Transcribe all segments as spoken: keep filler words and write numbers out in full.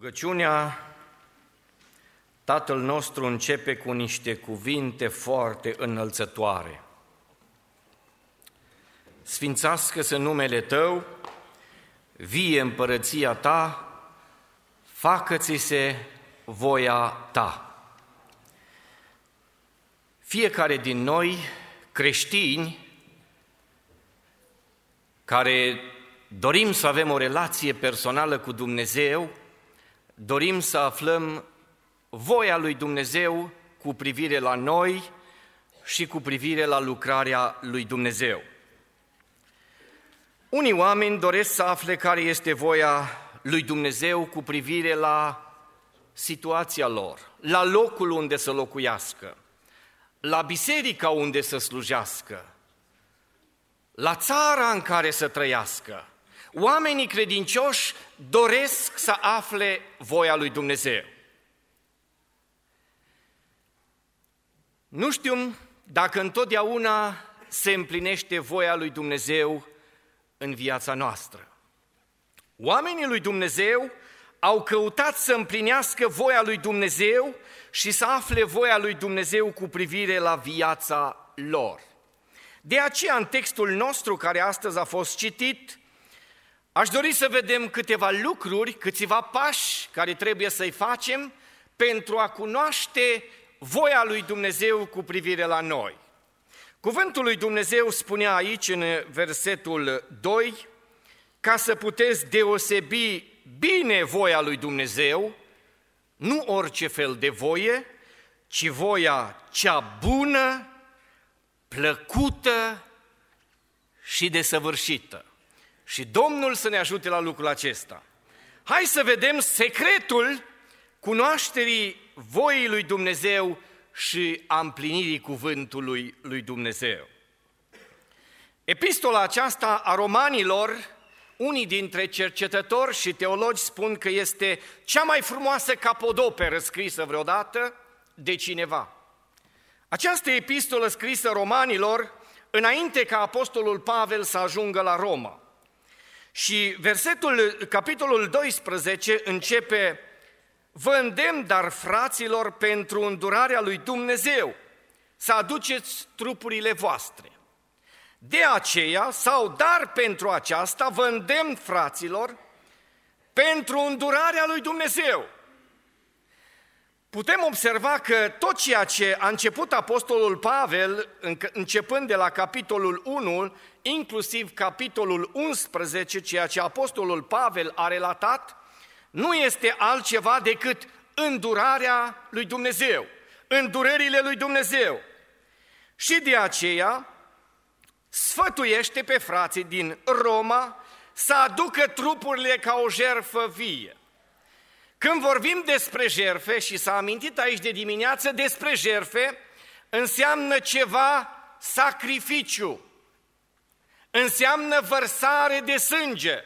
Rugăciunea Tatăl nostru începe cu niște cuvinte foarte înălțătoare. Sfințească-se numele Tău, vie împărăția Ta, facă-ți-se voia Ta. Fiecare din noi, creștini, care dorim să avem o relație personală cu Dumnezeu, dorim să aflăm voia lui Dumnezeu cu privire la noi și cu privire la lucrarea lui Dumnezeu. Unii oameni doresc să afle care este voia lui Dumnezeu cu privire la situația lor, la locul unde să locuiască, la biserica unde să slujească, la țara în care să trăiască. Oamenii credincioși doresc să afle voia lui Dumnezeu. Nu știu dacă întotdeauna se împlinește voia lui Dumnezeu în viața noastră. Oamenii lui Dumnezeu au căutat să împlinească voia lui Dumnezeu și să afle voia lui Dumnezeu cu privire la viața lor. De aceea, în textul nostru care astăzi a fost citit, aș dori să vedem câteva lucruri, câțiva pași care trebuie să-i facem pentru a cunoaște voia lui Dumnezeu cu privire la noi. Cuvântul lui Dumnezeu spunea aici în versetul doi, ca să puteți deosebi bine voia lui Dumnezeu, nu orice fel de voie, ci voia cea bună, plăcută și desăvârșită. Și Domnul să ne ajute la lucrul acesta. Hai să vedem secretul cunoașterii voii lui Dumnezeu și a împlinirii cuvântului lui Dumnezeu. Epistola aceasta a romanilor, unii dintre cercetători și teologi spun că este cea mai frumoasă capodoperă scrisă vreodată de cineva. Această epistolă scrisă romanilor, înainte ca apostolul Pavel să ajungă la Roma. Și versetul, capitolul doisprezece începe: vă îndemn, dar, fraților, pentru îndurarea lui Dumnezeu, să aduceți trupurile voastre. De aceea, sau dar pentru aceasta, vă îndemn, fraților, pentru îndurarea lui Dumnezeu. Putem observa că tot ceea ce a început apostolul Pavel, începând de la capitolul unu, inclusiv capitolul unsprezece, ceea ce apostolul Pavel a relatat, nu este altceva decât îndurarea lui Dumnezeu, îndurările lui Dumnezeu. Și de aceea sfătuiește pe frații din Roma să aducă trupurile ca o jertfă vie. Când vorbim despre jertfe, și s-a amintit aici de dimineață despre jertfe, înseamnă ceva sacrificiu, înseamnă vărsare de sânge.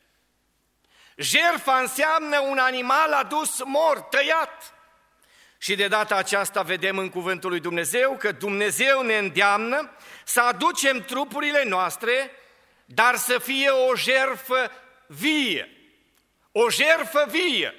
Jertfa înseamnă un animal adus mort, tăiat. Și de data aceasta vedem în cuvântul lui Dumnezeu că Dumnezeu ne îndeamnă să aducem trupurile noastre, dar să fie o jertfă vie. O jertfă vie.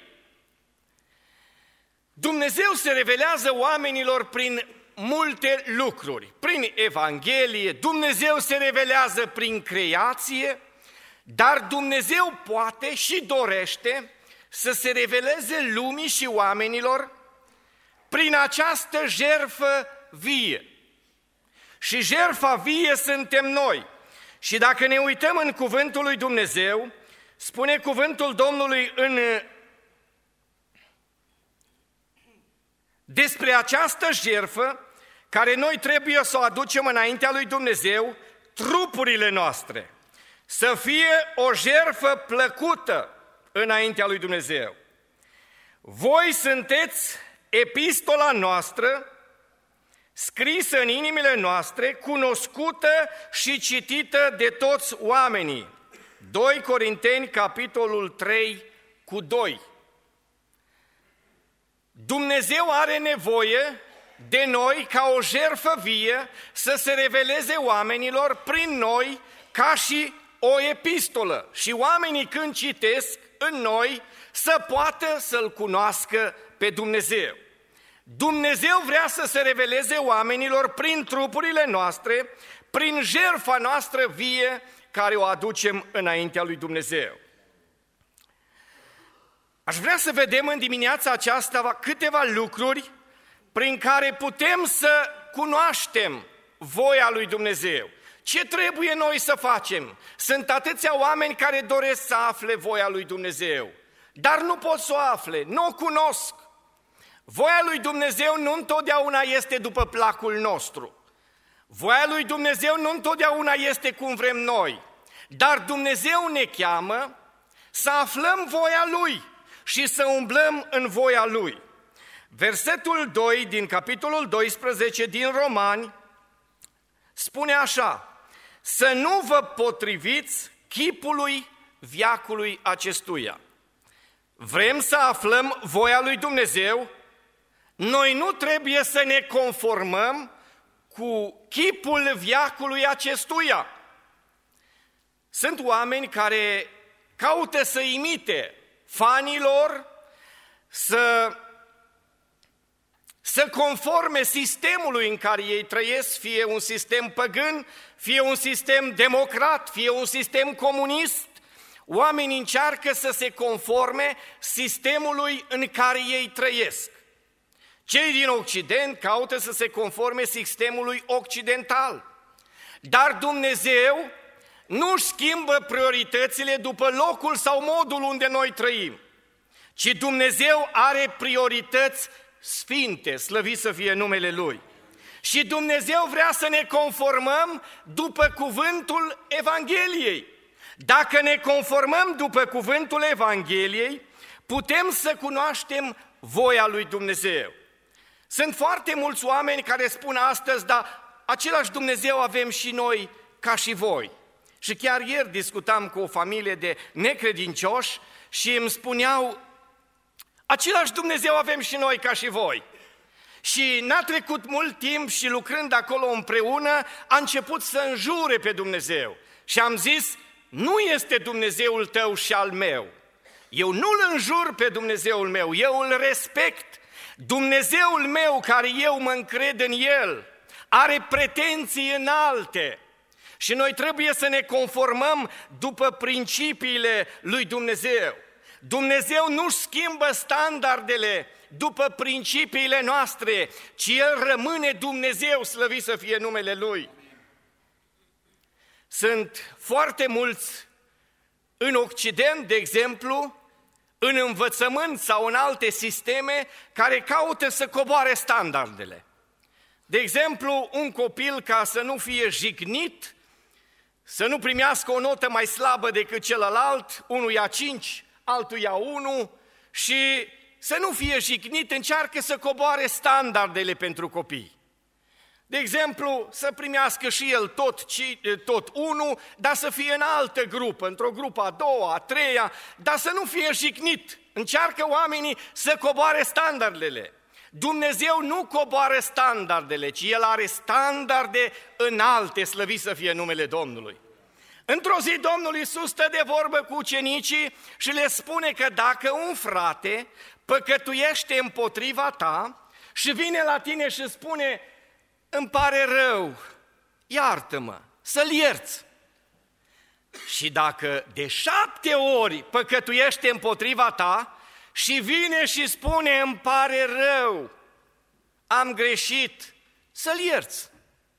Dumnezeu se revelează oamenilor prin multe lucruri. Prin Evanghelie, Dumnezeu se revelează prin creație, dar Dumnezeu poate și dorește să se reveleze lumii și oamenilor prin această jertfă vie. Și jertfa vie suntem noi. Și dacă ne uităm în cuvântul lui Dumnezeu, spune cuvântul Domnului în despre această jertfă care noi trebuie să o aducem înaintea lui Dumnezeu, trupurile noastre, să fie o jertfă plăcută înaintea lui Dumnezeu. Voi sunteți epistola noastră, scrisă în inimile noastre, cunoscută și citită de toți oamenii. doi Corinteni, capitolul trei, cu doi. Dumnezeu are nevoie de noi ca o jertfă vie să se reveleze oamenilor prin noi ca și o epistolă. Și oamenii când citesc în noi să poată să-L cunoască pe Dumnezeu. Dumnezeu vrea să se reveleze oamenilor prin trupurile noastre, prin jertfa noastră vie care o aducem înaintea lui Dumnezeu. Aș vrea să vedem în dimineața aceasta câteva lucruri prin care putem să cunoaștem voia lui Dumnezeu. Ce trebuie noi să facem? Sunt atâția oameni care doresc să afle voia lui Dumnezeu, dar nu pot să o afle, nu o cunosc. Voia lui Dumnezeu nu întotdeauna este după placul nostru. Voia lui Dumnezeu nu întotdeauna este cum vrem noi, dar Dumnezeu ne cheamă să aflăm voia Lui și să umblăm în voia Lui. Versetul doi din capitolul doisprezece din Romani spune așa: să nu vă potriviți chipului veacului acestuia. Vrem să aflăm voia lui Dumnezeu, noi nu trebuie să ne conformăm cu chipul veacului acestuia. Sunt oameni care caută să imite fanii lor, să, să conforme sistemului în care ei trăiesc, fie un sistem păgân, fie un sistem democrat, fie un sistem comunist. Oamenii încearcă să se conforme sistemului în care ei trăiesc. Cei din Occident caută să se conforme sistemului occidental. Dar Dumnezeu nu-și schimbă prioritățile după locul sau modul unde noi trăim, ci Dumnezeu are priorități sfinte, slăvit să fie numele Lui. Și Dumnezeu vrea să ne conformăm după cuvântul Evangheliei. Dacă ne conformăm după cuvântul Evangheliei, putem să cunoaștem voia lui Dumnezeu. Sunt foarte mulți oameni care spun astăzi, dar același Dumnezeu avem și noi ca și voi. Și chiar ieri discutam cu o familie de necredincioși și îmi spuneau, același Dumnezeu avem și noi ca și voi. Și n-a trecut mult timp și lucrând acolo împreună, a început să înjure pe Dumnezeu. Și am zis, nu este Dumnezeul tău și al meu. Eu nu-L înjur pe Dumnezeul meu, eu îl respect. Dumnezeul meu, care eu mă încred în El, are pretenții înalte. Și noi trebuie să ne conformăm după principiile lui Dumnezeu. Dumnezeu nu-și schimbă standardele după principiile noastre, ci El rămâne Dumnezeu, slăvit să fie numele Lui. Sunt foarte mulți în Occident, de exemplu, în învățământ sau în alte sisteme, care caută să coboare standardele. De exemplu, un copil, ca să nu fie jignit, să nu primească o notă mai slabă decât celălalt, unul ia cinci, altul ia unu, și să nu fie jignit, încearcă să coboare standardele pentru copii. De exemplu, să primească și el tot, tot unu, dar să fie în altă grupă, într-o grupă a doua, a treia, dar să nu fie jignit. Încearcă oamenii să coboare standardele. Dumnezeu nu coboară standardele, ci El are standarde înalte, slăvit să fie numele Domnului. Într-o zi Domnul Iisus stă de vorbă cu ucenicii și le spune că dacă un frate păcătuiește împotriva ta și vine la tine și spune, îmi pare rău, iartă-mă, să-l ierți. Și dacă de șapte ori păcătuiește împotriva ta și vine și spune, îmi pare rău, am greșit, să-l ierți.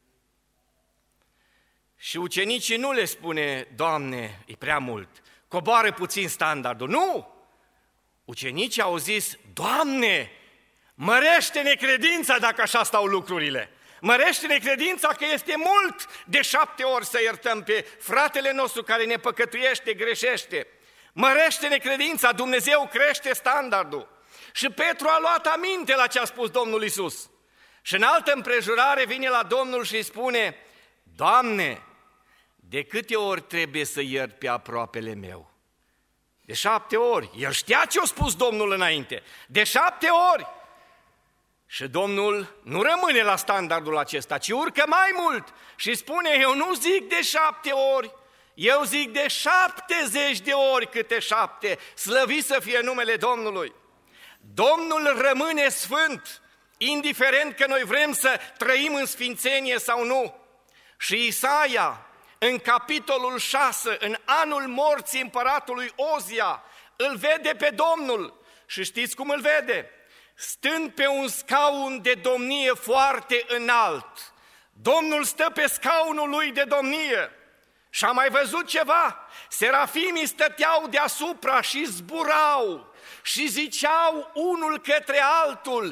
Și ucenicii nu le spune, Doamne, e prea mult, coboară puțin standardul. Nu! Ucenicii au zis, Doamne, mărește-ne credința dacă așa stau lucrurile. Mărește-ne credința că este mult de șapte ori să iertăm pe fratele nostru care ne păcătuiește, greșește. Mărește-ne credința, Dumnezeu crește standardul. Și Petru a luat aminte la ce a spus Domnul Iisus. Și în altă împrejurare vine la Domnul și îi spune, Doamne, de câte ori trebuie să iert pe aproapele meu? De șapte ori. El știa ce a spus Domnul înainte. De șapte ori. Și Domnul nu rămâne la standardul acesta, ci urcă mai mult și spune, eu nu zic de șapte ori, Eu zic de șaptezeci de ori câte șapte, slăvit să fie numele Domnului. Domnul rămâne sfânt, indiferent că noi vrem să trăim în sfințenie sau nu. Și Isaia, în capitolul șase, în anul morții împăratului Ozia, îl vede pe Domnul. Și știți cum îl vede? Stând pe un scaun de domnie foarte înalt. Domnul stă pe scaunul lui de domnie. Și a mai văzut ceva? Serafimii stăteau deasupra și zburau și ziceau unul către altul: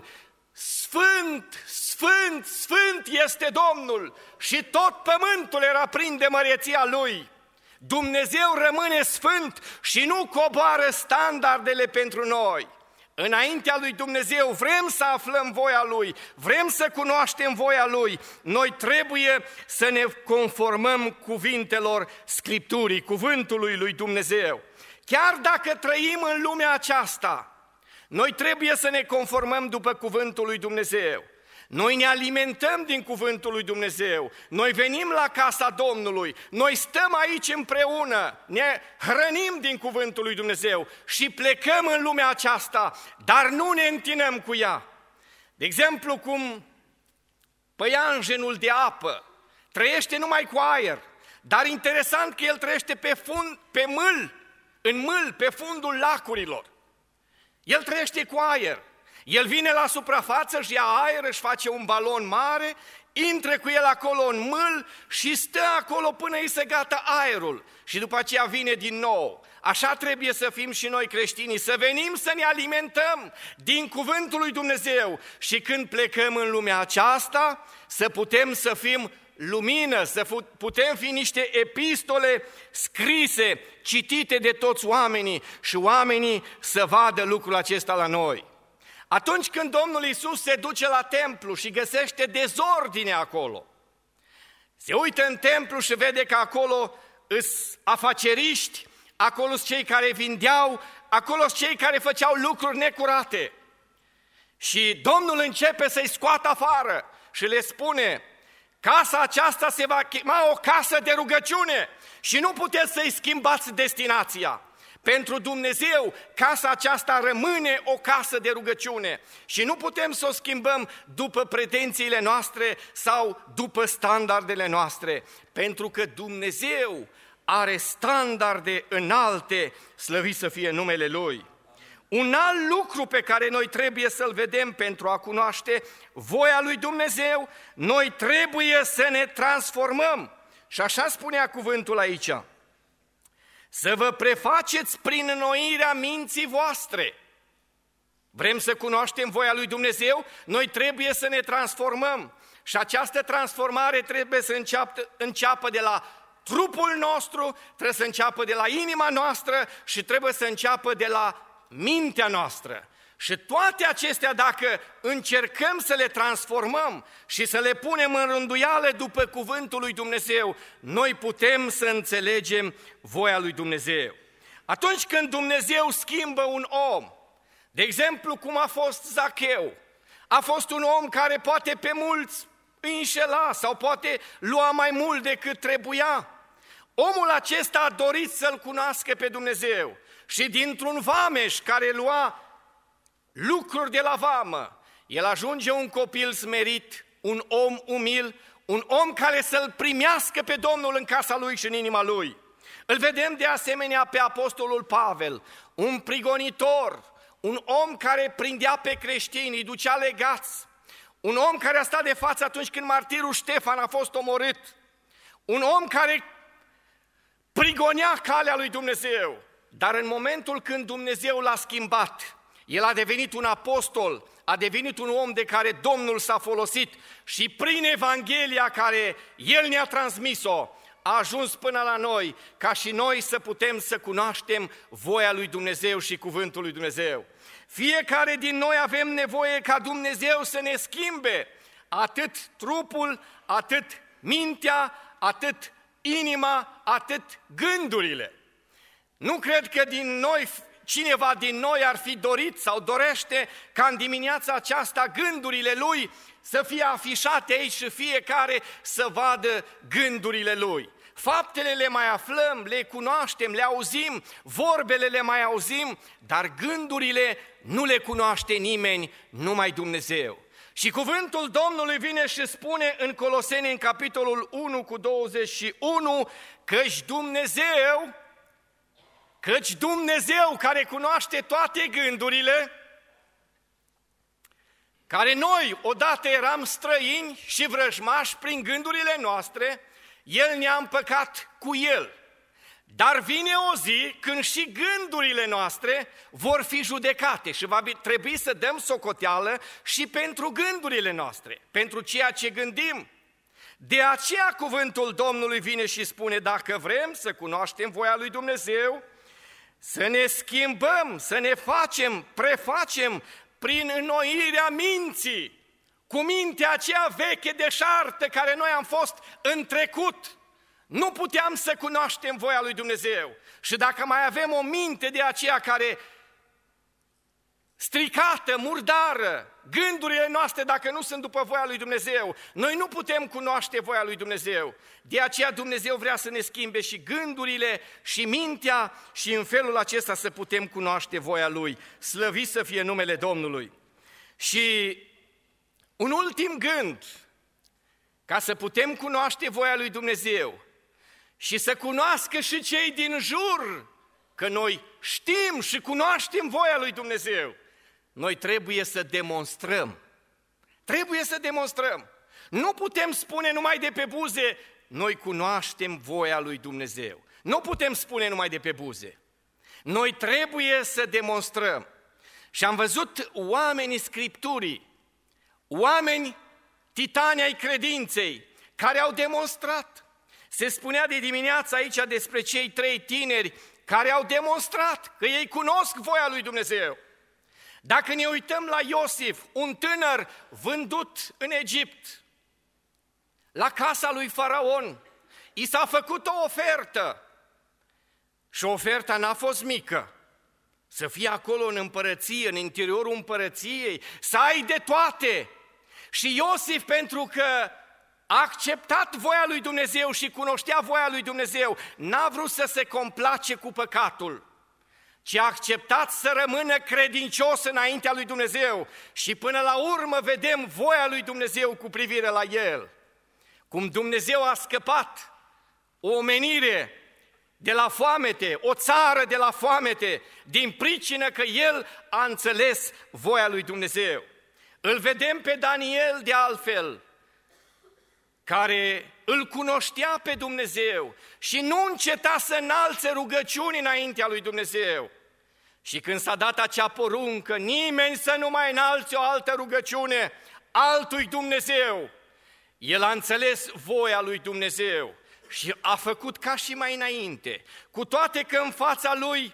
Sfânt, Sfânt, Sfânt este Domnul, și tot pământul era plin de măreția Lui. Dumnezeu rămâne sfânt și nu coboară standardele pentru noi. Înaintea lui Dumnezeu vrem să aflăm voia Lui, vrem să cunoaștem voia Lui. Noi trebuie să ne conformăm cuvintelor Scripturii, cuvântului lui Dumnezeu. Chiar dacă trăim în lumea aceasta, noi trebuie să ne conformăm după cuvântul lui Dumnezeu. Noi ne alimentăm din cuvântul lui Dumnezeu, noi venim la casa Domnului, noi stăm aici împreună, ne hrănim din cuvântul lui Dumnezeu și plecăm în lumea aceasta, dar nu ne întinăm cu ea. De exemplu, cum păianjenul de apă trăiește numai cu aer, dar interesant că el trăiește pe, fund, pe mâl, în mâl, pe fundul lacurilor. El trăiește cu aer. El vine la suprafață, își ia aer, își face un balon mare, intră cu el acolo în mâl și stă acolo până îi se gata aerul. Și după aceea vine din nou. Așa trebuie să fim și noi creștinii, să venim să ne alimentăm din cuvântul lui Dumnezeu și când plecăm în lumea aceasta, să putem să fim lumină, să putem fi niște epistole scrise, citite de toți oamenii și oamenii să vadă lucrul acesta la noi. Atunci când Domnul Iisus se duce la templu și găsește dezordine acolo, se uită în templu și vede că acolo îs afaceriști, acolo sunt cei care vindeau, acolo sunt cei care făceau lucruri necurate. Și Domnul începe să-i scoată afară și le spune: casa aceasta se va chema o casă de rugăciune și nu puteți să-i schimbați destinația. Pentru Dumnezeu, casa aceasta rămâne o casă de rugăciune și nu putem să o schimbăm după pretențiile noastre sau după standardele noastre, pentru că Dumnezeu are standarde înalte, slăvit să fie numele Lui. Un alt lucru pe care noi trebuie să-l vedem pentru a cunoaște voia lui Dumnezeu, noi trebuie să ne transformăm. Și așa spunea cuvântul aici: să vă prefaceți prin înnoirea minții voastre. Vrem să cunoaștem voia lui Dumnezeu? Noi trebuie să ne transformăm. Și această transformare trebuie să înceapă, înceapă de la trupul nostru, trebuie să înceapă de la inima noastră și trebuie să înceapă de la mintea noastră. Și toate acestea, dacă încercăm să le transformăm și să le punem în rânduială după cuvântul lui Dumnezeu, noi putem să înțelegem voia lui Dumnezeu. Atunci când Dumnezeu schimbă un om, de exemplu cum a fost Zacheu, a fost un om care poate pe mulți îi înșela sau poate lua mai mult decât trebuia. Omul acesta a dorit să-L cunoască pe Dumnezeu și dintr-un vameș care lua lucruri de la vamă, el ajunge un copil smerit, un om umil, un om care să-L primească pe Domnul în casa lui și în inima lui. Îl vedem de asemenea pe apostolul Pavel, un prigonitor, un om care prindea pe creștini, îi ducea legați, un om care a stat de față atunci când martirul Ștefan a fost omorât, un om care prigonea calea lui Dumnezeu, dar în momentul când Dumnezeu l-a schimbat, el a devenit un apostol, a devenit un om de care Domnul s-a folosit și prin Evanghelia care El ne-a transmis-o, a ajuns până la noi, ca și noi să putem să cunoaștem voia lui Dumnezeu și cuvântul lui Dumnezeu. Fiecare din noi avem nevoie ca Dumnezeu să ne schimbe atât trupul, atât mintea, atât inima, atât gândurile. Nu cred că din noi, cineva din noi ar fi dorit sau dorește ca în dimineața aceasta gândurile lui să fie afișate aici și fiecare să vadă gândurile lui. faptele le mai aflăm, le cunoaștem, le auzim, vorbele le mai auzim, dar gândurile nu le cunoaște nimeni, numai Dumnezeu. Și cuvântul Domnului vine și spune în Coloseni, în capitolul unu cu douăzeci și unu, căci Dumnezeu, căci Dumnezeu care cunoaște toate gândurile, care noi odată eram străini și vrăjmași prin gândurile noastre, El ne-a împăcat cu El. Dar vine o zi când și gândurile noastre vor fi judecate și va trebui să dăm socoteală și pentru gândurile noastre, pentru ceea ce gândim. De aceea cuvântul Domnului vine și spune, dacă vrem să cunoaștem voia lui Dumnezeu, să ne schimbăm, să ne facem, prefacem prin înnoirea minții, cu mintea aceea veche deșartă care noi am fost în trecut. Nu puteam să cunoaștem voia lui Dumnezeu. Și dacă mai avem o minte de aceea care stricată, murdară, gândurile noastre dacă nu sunt după voia lui Dumnezeu, noi nu putem cunoaște voia lui Dumnezeu. De aceea Dumnezeu vrea să ne schimbe și gândurile și mintea și în felul acesta să putem cunoaște voia Lui. Slăvit să fie numele Domnului. Și un ultim gând, ca să putem cunoaște voia lui Dumnezeu și să cunoască și cei din jur că noi știm și cunoaștem voia lui Dumnezeu, noi trebuie să demonstrăm. Trebuie să demonstrăm. Nu putem spune numai de pe buze, noi cunoaștem voia lui Dumnezeu. Nu putem spune numai de pe buze. Noi trebuie să demonstrăm. Și am văzut oamenii Scripturii, oameni titani ai credinței, care au demonstrat. Se spunea de dimineață aici despre cei trei tineri care au demonstrat că ei cunosc voia lui Dumnezeu. Dacă ne uităm la Iosif, un tânăr vândut în Egipt, la casa lui Faraon, i s-a făcut o ofertă și oferta n-a fost mică. Să fii acolo în împărăție, în interiorul împărăției, să ai de toate. Și Iosif, pentru că a acceptat voia lui Dumnezeu și cunoștea voia lui Dumnezeu, n-a vrut să se complace cu păcatul, ci a acceptat să rămână credincios înaintea lui Dumnezeu și până la urmă vedem voia lui Dumnezeu cu privire la el. Cum Dumnezeu a scăpat o omenire de la foamete, o țară de la foamete, din pricină că el a înțeles voia lui Dumnezeu. Îl vedem pe Daniel de altfel, care îl cunoștea pe Dumnezeu și nu înceta să înalțe rugăciuni înaintea lui Dumnezeu. Și când s-a dat acea poruncă, nimeni să nu mai înalțe o altă rugăciune altui Dumnezeu, el a înțeles voia lui Dumnezeu și a făcut ca și mai înainte, cu toate că în fața lui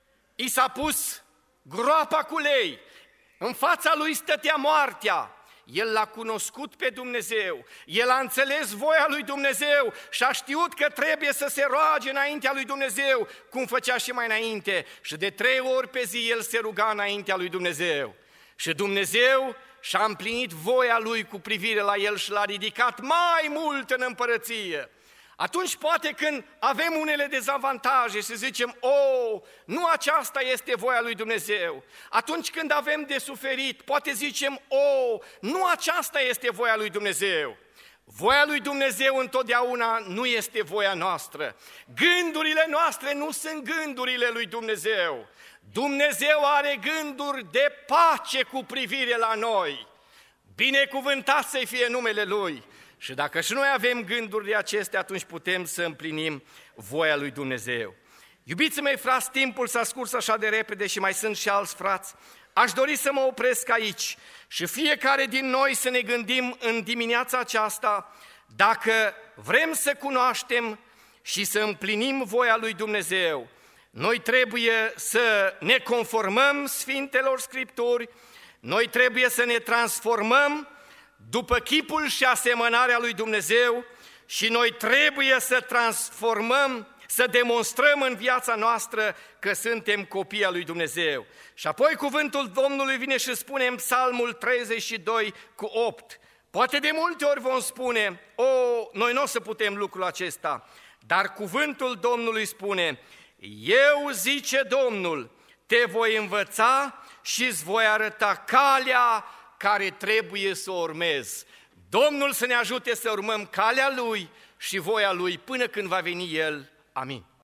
i s-a pus groapa cu lei, în fața lui stătea moartea. El l-a cunoscut pe Dumnezeu, el a înțeles voia lui Dumnezeu și a știut că trebuie să se roage înaintea lui Dumnezeu, cum făcea și mai înainte. Și de trei ori pe zi el se ruga înaintea lui Dumnezeu. Și Dumnezeu și-a împlinit voia lui cu privire la el și l-a ridicat mai mult în împărăție. Atunci poate când avem unele dezavantaje și zicem, o, nu aceasta este voia lui Dumnezeu. Atunci când avem de suferit, poate zicem, o, nu aceasta este voia lui Dumnezeu. Voia lui Dumnezeu întotdeauna nu este voia noastră. Gândurile noastre nu sunt gândurile lui Dumnezeu. Dumnezeu are gânduri de pace cu privire la noi. Binecuvântat să-i fie numele Lui. Și dacă și noi avem gânduri de acestea, atunci putem să împlinim voia lui Dumnezeu. Iubiții mei frați, timpul s-a scurs așa de repede și mai sunt și alți frați. Aș dori să mă opresc aici și fiecare din noi să ne gândim în dimineața aceasta dacă vrem să cunoaștem și să împlinim voia lui Dumnezeu. Noi trebuie să ne conformăm Sfintelor Scripturi, noi trebuie să ne transformăm după chipul și asemănarea lui Dumnezeu și noi trebuie să transformăm, să demonstrăm în viața noastră că suntem copii al lui Dumnezeu. Și apoi cuvântul Domnului vine și spune în Psalmul treizeci și doi cu opt. Poate de multe ori vom spune, o, noi nu o să putem lucrul acesta, Dar cuvântul Domnului spune, eu, zice Domnul, te voi învăța și îți voi arăta calea care trebuie să o urmezi. Domnul să ne ajute să urmăm calea Lui și voia Lui până când va veni El. Amin.